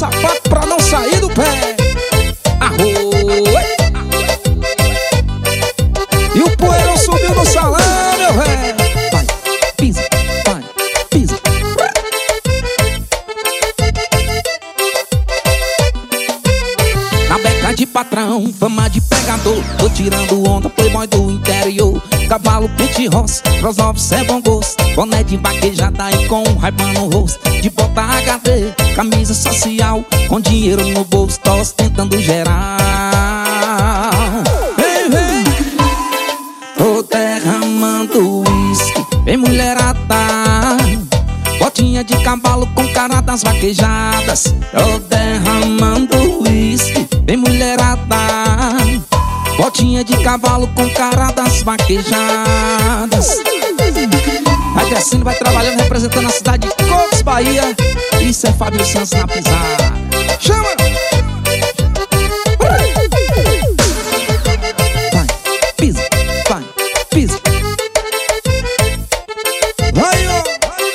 sapato pra não sair do pé. Arroi. E o poeirão subiu no salão, meu velho. Vai, pisa, vai, pisa. Na beca de patrão, fama de pegador, tô tirando onda, playboy do interior. Cavalo, pente roça, cross novos é bom gosto. Boné de vaquejada e com Ray-Ban no rosto. De bota HD, camisa social, com dinheiro no bolso, tô ostentando geral. Vem, vem. Tô derramando uísque, vem mulherada. Botinha de cavalo com cara das vaquejadas. Tô derramando uísque, vem mulherada. Botinha de cavalo com cara das vaquejadas. Vai descendo, vai trabalhando, representando a cidade de Cocos, Bahia. Isso é Fábio Santos na pisada. Chama! Vai, pisa, vai, pisa. Vai, ó!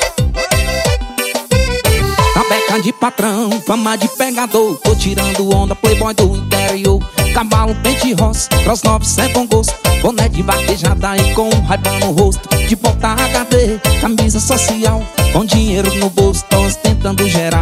Na beca de patrão, fama de pegador, tô tirando onda, playboy do interior. Cavalo, pente roça, cross novos é bom gosto. Boné de vaquejada e com Ray-Ban no rosto. De bota HD, camisa social, com dinheiro no bolso, tô ostentando geral.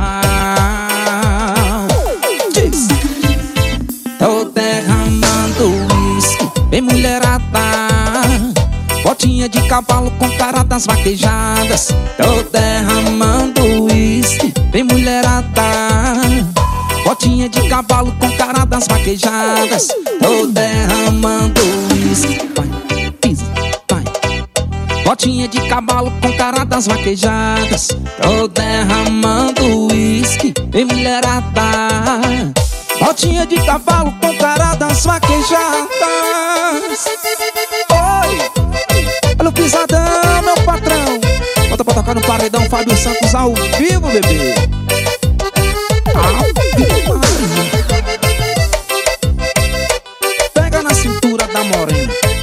Diz. Tô derramando uísque, vem mulherada. Botinha de cavalo com cara das vaquejadas. Tô derramando uísque, vem mulherada. Botinha de cavalo com cara das vaquejadas. Tô derramando uísque, vai, pisa, vai. Botinha de cavalo com cara das vaquejadas. Tô derramando uísque, vem mulherada. Botinha de cavalo com cara das vaquejadas. Oi, olha o pisadão, meu patrão. Bota pra tocar no paredão, Fábio Santos ao vivo, bebê. Pega na cintura da morena.